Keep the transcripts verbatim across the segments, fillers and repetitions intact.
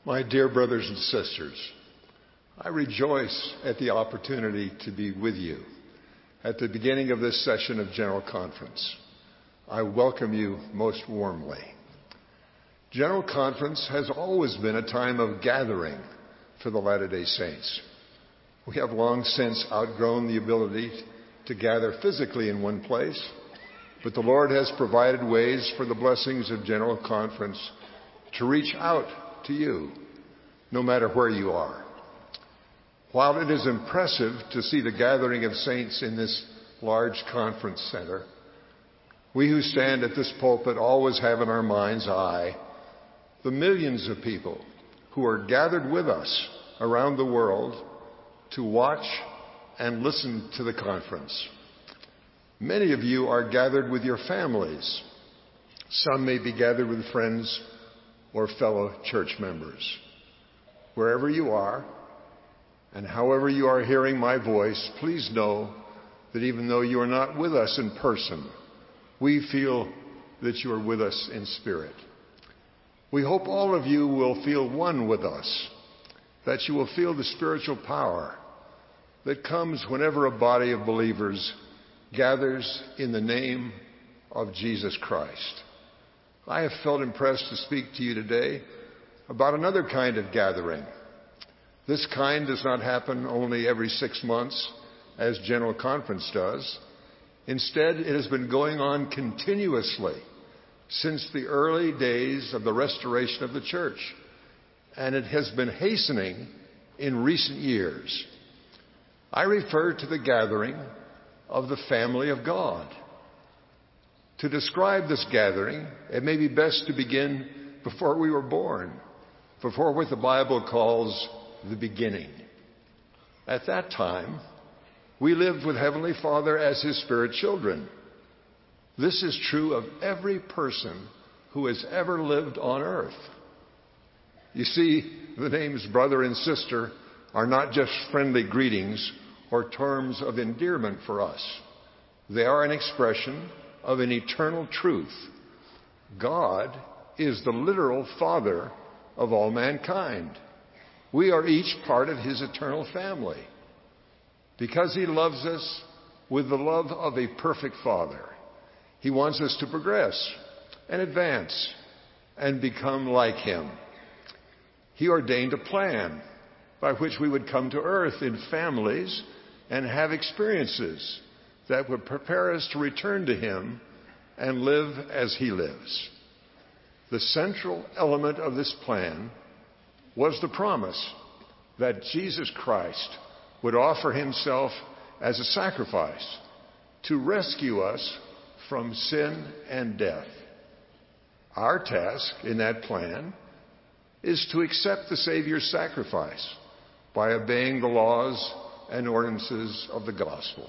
My dear brothers and sisters, I rejoice at the opportunity to be with you at the beginning of this session of General Conference. I welcome you most warmly. General Conference has always been a time of gathering for the Latter-day Saints. We have long since outgrown the ability to gather physically in one place, but the Lord has provided ways for the blessings of General Conference to reach out to you, no matter where you are. While it is impressive to see the gathering of saints in this large conference center, we who stand at this pulpit always have in our mind's eye the millions of people who are gathered with us around the world to watch and listen to the conference. Many of you are gathered with your families. Some may be gathered with friends or fellow church members. Wherever you are, and however you are hearing my voice, please know that even though you are not with us in person, we feel that you are with us in spirit. We hope all of you will feel one with us, that you will feel the spiritual power that comes whenever a body of believers gathers in the name of Jesus Christ. I have felt impressed to speak to you today about another kind of gathering. This kind does not happen only every six months, as General Conference does. Instead, it has been going on continuously since the early days of the restoration of the church, and it has been hastening in recent years. I refer to the gathering of the family of God. To describe this gathering, it may be best to begin before we were born, before what the Bible calls the beginning. At that time, we lived with Heavenly Father as His spirit children. This is true of every person who has ever lived on earth. You see, the names brother and sister are not just friendly greetings or terms of endearment for us. They are an expression of an eternal truth. God is the literal Father of all mankind. We are each part of His eternal family. Because He loves us with the love of a perfect Father, He wants us to progress and advance and become like Him. He ordained a plan by which we would come to earth in families and have experiences that would prepare us to return to Him and live as He lives. The central element of this plan was the promise that Jesus Christ would offer Himself as a sacrifice to rescue us from sin and death. Our task in that plan is to accept the Savior's sacrifice by obeying the laws and ordinances of the gospel.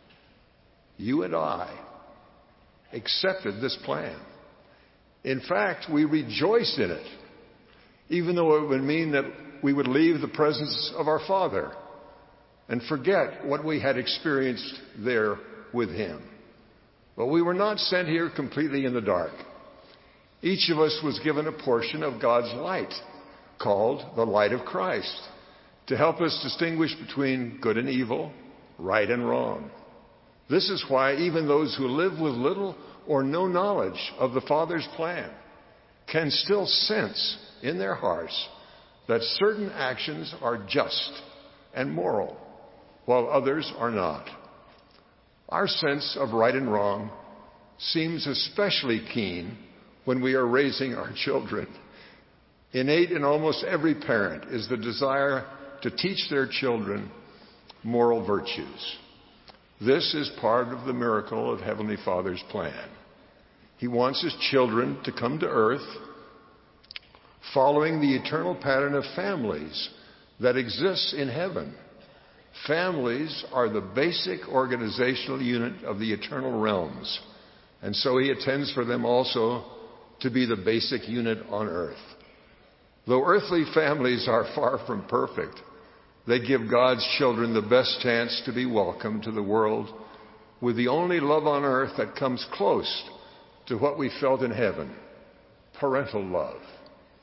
You and I accepted this plan. In fact, we rejoiced in it, even though it would mean that we would leave the presence of our Father and forget what we had experienced there with Him. But we were not sent here completely in the dark. Each of us was given a portion of God's light, called the light of Christ, to help us distinguish between good and evil, right and wrong. This is why even those who live with little or no knowledge of the Father's plan can still sense in their hearts that certain actions are just and moral, while others are not. Our sense of right and wrong seems especially keen when we are raising our children. Innate in almost every parent is the desire to teach their children moral virtues. This is part of the miracle of Heavenly Father's plan. He wants His children to come to earth following the eternal pattern of families that exists in heaven. Families are the basic organizational unit of the eternal realms, and so He intends for them also to be the basic unit on earth. Though earthly families are far from perfect, they give God's children the best chance to be welcome to the world with the only love on earth that comes close to what we felt in heaven, parental love.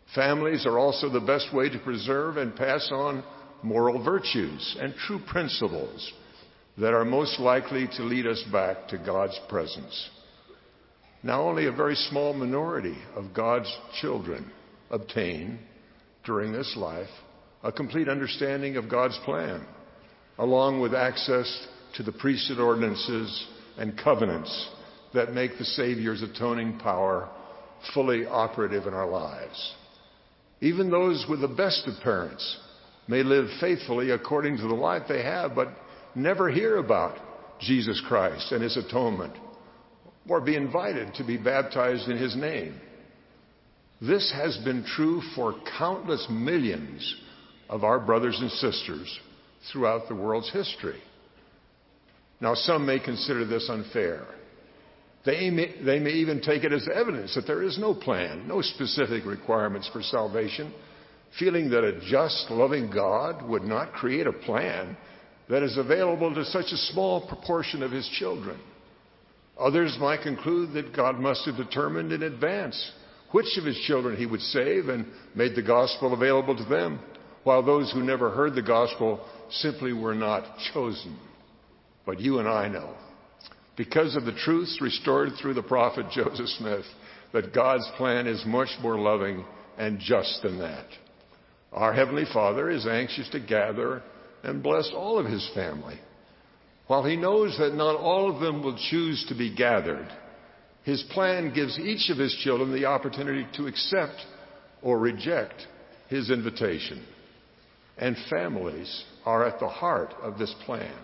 Families are also the best way to preserve and pass on moral virtues and true principles that are most likely to lead us back to God's presence. Now, only a very small minority of God's children obtain, during this life, a complete understanding of God's plan, along with access to the priesthood ordinances and covenants that make the Savior's atoning power fully operative in our lives. Even those with the best of parents may live faithfully according to the life they have, but never hear about Jesus Christ and His atonement, or be invited to be baptized in His name. This has been true for countless millions of our brothers and sisters throughout the world's history. Now, some may consider this unfair. They may, they may even take it as evidence that there is no plan, no specific requirements for salvation, feeling that a just, loving God would not create a plan that is available to such a small proportion of His children. Others might conclude that God must have determined in advance which of His children He would save and made the gospel available to them, while those who never heard the gospel simply were not chosen. But you and I know, because of the truths restored through the prophet Joseph Smith, that God's plan is much more loving and just than that. Our Heavenly Father is anxious to gather and bless all of His family. While He knows that not all of them will choose to be gathered, His plan gives each of His children the opportunity to accept or reject His invitation. And families are at the heart of this plan.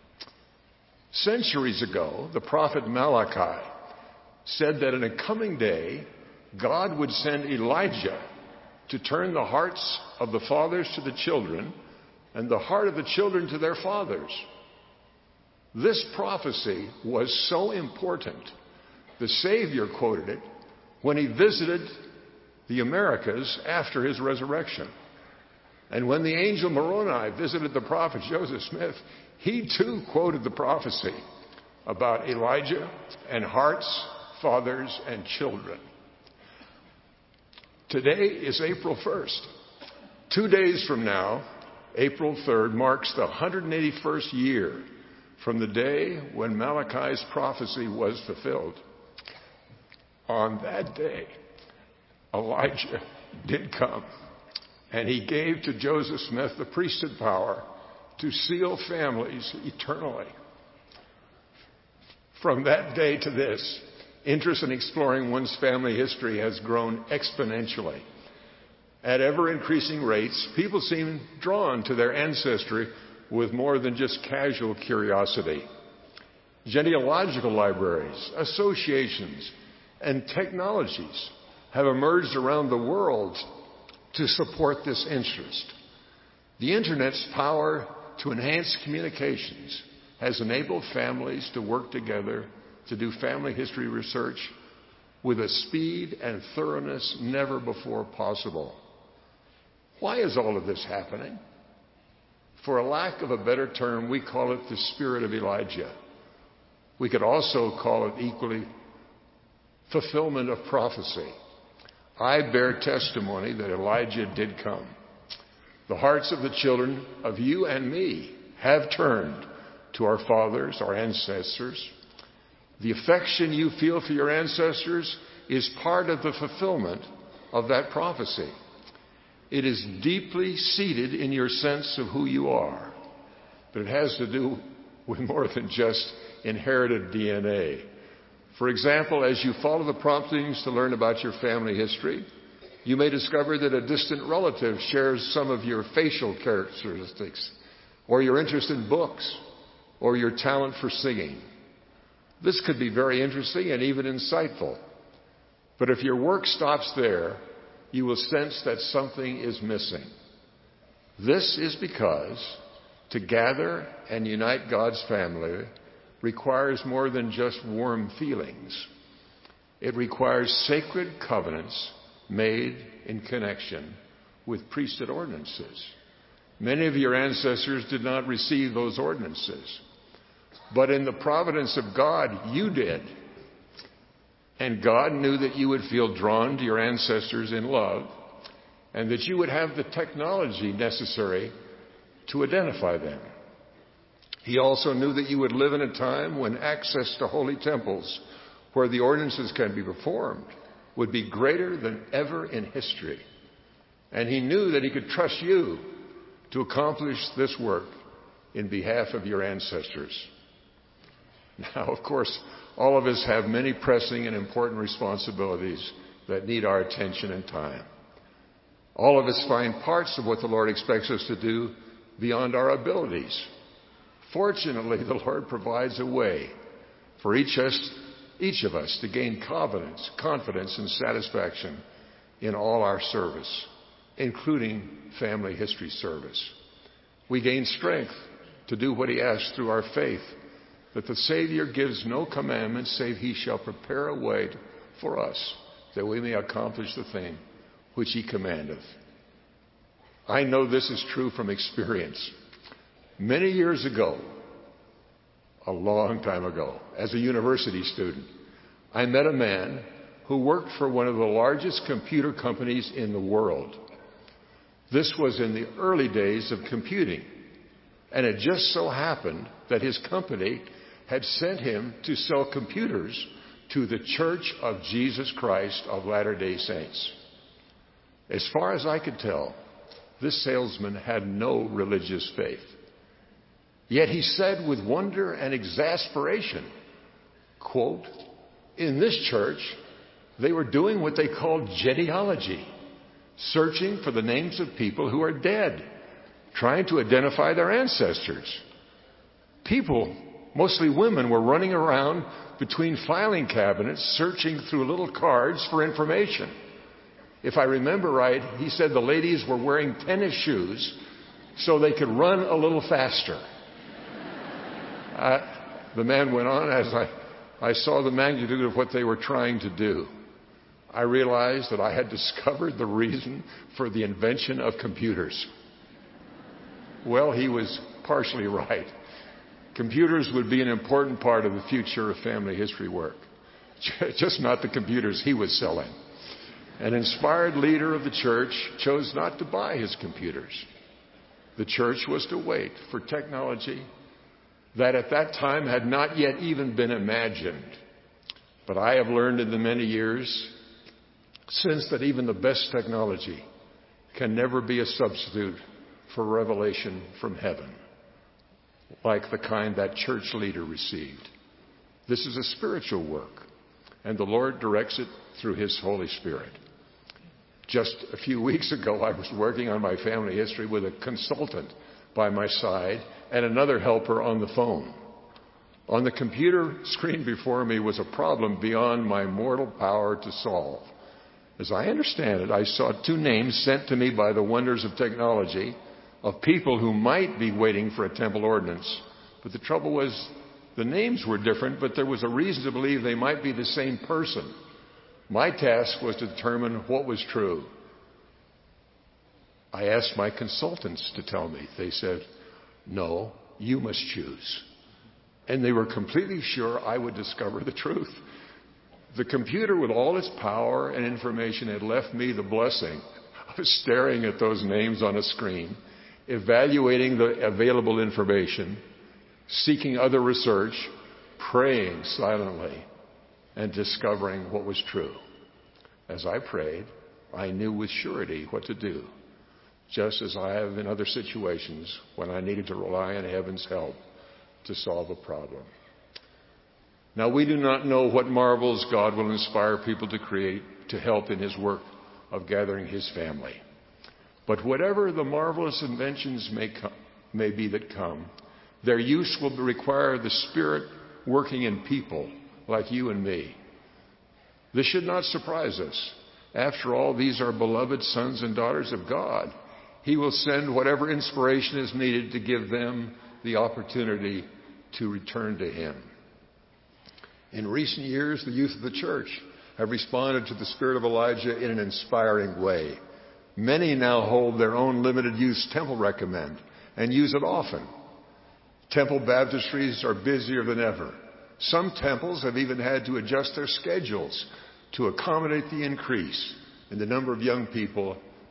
Centuries ago, the prophet Malachi said that in a coming day, God would send Elijah to turn the hearts of the fathers to the children and the heart of the children to their fathers. This prophecy was so important, the Savior quoted it when He visited the Americas after His resurrection. And when the angel Moroni visited the prophet Joseph Smith, he too quoted the prophecy about Elijah and hearts, fathers, and children. Today is April first. Two days from now, April third, marks the one hundred eighty-first year from the day when Malachi's prophecy was fulfilled. On that day, Elijah did come, and he gave to Joseph Smith the priesthood power to seal families eternally. From that day to this, interest in exploring one's family history has grown exponentially. At ever-increasing rates, people seem drawn to their ancestry with more than just casual curiosity. Genealogical libraries, associations, and technologies have emerged around the world to support this interest. The Internet's power to enhance communications has enabled families to work together to do family history research with a speed and thoroughness never before possible. Why is all of this happening? For a lack of a better term, we call it the spirit of Elijah. We could also call it equally fulfillment of prophecy. I bear testimony that Elijah did come. The hearts of the children of you and me have turned to our fathers, our ancestors. The affection you feel for your ancestors is part of the fulfillment of that prophecy. It is deeply seated in your sense of who you are, but it has to do with more than just inherited D N A. For example, as you follow the promptings to learn about your family history, you may discover that a distant relative shares some of your facial characteristics, or your interest in books, or your talent for singing. This could be very interesting and even insightful. But if your work stops there, you will sense that something is missing. This is because to gather and unite God's family requires more than just warm feelings. It requires sacred covenants made in connection with priesthood ordinances. Many of your ancestors did not receive those ordinances, but in the providence of God, you did. And God knew that you would feel drawn to your ancestors in love and that you would have the technology necessary to identify them. He also knew that you would live in a time when access to holy temples, where the ordinances can be performed, would be greater than ever in history. And he knew that he could trust you to accomplish this work in behalf of your ancestors. Now, of course, all of us have many pressing and important responsibilities that need our attention and time. All of us find parts of what the Lord expects us to do beyond our abilities. Fortunately, the Lord provides a way for each, us, each of us to gain confidence, confidence and satisfaction in all our service, including family history service. We gain strength to do what He asks through our faith, that the Savior gives no commandment save He shall prepare a way for us, that we may accomplish the thing which He commandeth. I know this is true from experience. Many years ago, a long time ago, as a university student, I met a man who worked for one of the largest computer companies in the world. This was in the early days of computing, and it just so happened that his company had sent him to sell computers to the Church of Jesus Christ of Latter-day Saints. As far as I could tell, this salesman had no religious faith. Yet he said with wonder and exasperation, quote, in this church, they were doing what they called genealogy, searching for the names of people who are dead, trying to identify their ancestors. People, mostly women, were running around between filing cabinets, searching through little cards for information. If I remember right, he said the ladies were wearing tennis shoes so they could run a little faster. Uh, the man went on, as I, I saw the magnitude of what they were trying to do, I realized that I had discovered the reason for the invention of computers. Well, he was partially right. Computers would be an important part of the future of family history work, just not the computers he was selling. An inspired leader of the church chose not to buy his computers. The church was to wait for technology that at that time had not yet even been imagined. But I have learned in the many years since that even the best technology can never be a substitute for revelation from heaven, like the kind that church leader received. This is a spiritual work, and the Lord directs it through His Holy Spirit. Just a few weeks ago, I was working on my family history with a consultant by my side and another helper on the phone. On the computer screen before me was a problem beyond my mortal power to solve. As I understand it, I saw two names sent to me by the wonders of technology of people who might be waiting for a temple ordinance. But the trouble was, the names were different, but there was a reason to believe they might be the same person. My task was to determine what was true. I asked my consultants to tell me. They said, no, you must choose. And they were completely sure I would discover the truth. The computer, with all its power and information, had left me the blessing of staring at those names on a screen, evaluating the available information, seeking other research, praying silently, and discovering what was true. As I prayed, I knew with surety what to do, just as I have in other situations when I needed to rely on heaven's help to solve a problem. Now, we do not know what marvels God will inspire people to create to help in His work of gathering His family. But whatever the marvelous inventions may, come, may be that come, their use will require the Spirit working in people like you and me. This should not surprise us. After all, these are beloved sons and daughters of God. He will send whatever inspiration is needed to give them the opportunity to return to Him. In recent years, the youth of the church have responded to the spirit of Elijah in an inspiring way. Many now hold their own limited use temple recommend and use it often. Temple baptistries are busier than ever. Some temples have even had to adjust their schedules to accommodate the increase in the number of young people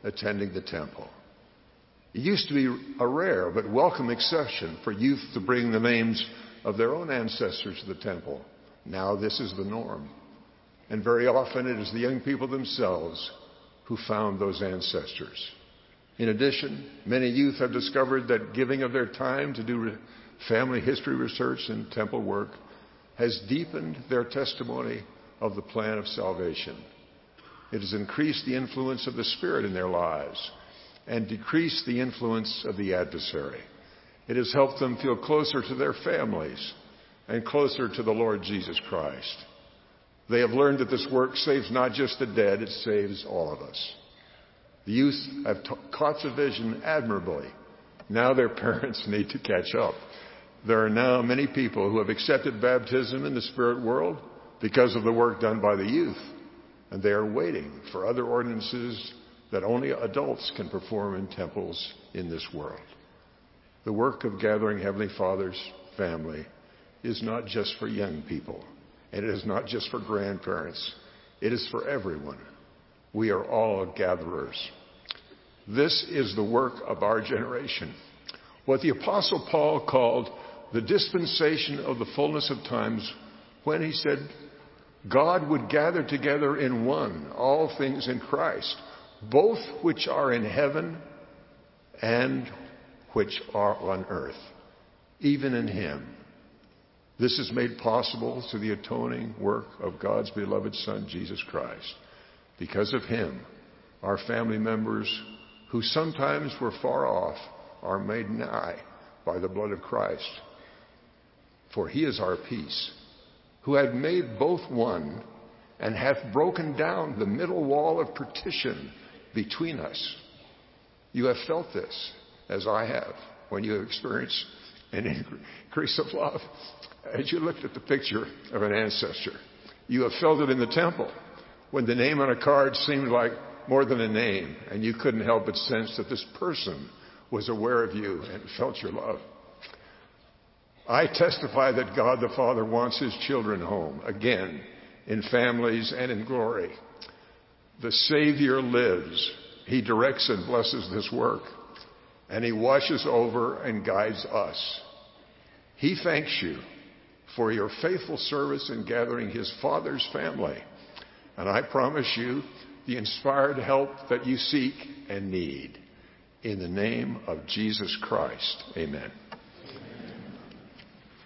attending the temple. It used to be a rare but welcome exception for youth to bring the names of their own ancestors to the temple. Now this is the norm. And very often it is the young people themselves who found those ancestors. In addition, many youth have discovered that giving of their time to do family history research and temple work has deepened their testimony of the plan of salvation. It has increased the influence of the Spirit in their lives and decreased the influence of the adversary. It has helped them feel closer to their families and closer to the Lord Jesus Christ. They have learned that this work saves not just the dead, it saves all of us. The youth have t- caught the vision admirably. Now their parents need to catch up. There are now many people who have accepted baptism in the spirit world because of the work done by the youth, and they are waiting for other ordinances that only adults can perform in temples in this world. The work of gathering Heavenly Father's family is not just for young people, and it is not just for grandparents. It is for everyone. We are all gatherers. This is the work of our generation. What the Apostle Paul called the dispensation of the fullness of times, when he said God would gather together in one all things in Christ, both which are in heaven and which are on earth, even in him. This is made possible through the atoning work of God's beloved Son, Jesus Christ. Because of him, our family members who sometimes were far off are made nigh by the blood of Christ. For he is our peace, who had made both one and hath broken down the middle wall of partition between us. You have felt this, as I have, when you have experienced an increase of love. As you looked at the picture of an ancestor, you have felt it in the temple, when the name on a card seemed like more than a name, and you couldn't help but sense that this person was aware of you and felt your love. I testify that God the Father wants his children home, again, in families and in glory. The Savior lives. He directs and blesses this work, and he watches over and guides us. He thanks you for your faithful service in gathering his Father's family, and I promise you the inspired help that you seek and need. In the name of Jesus Christ, amen.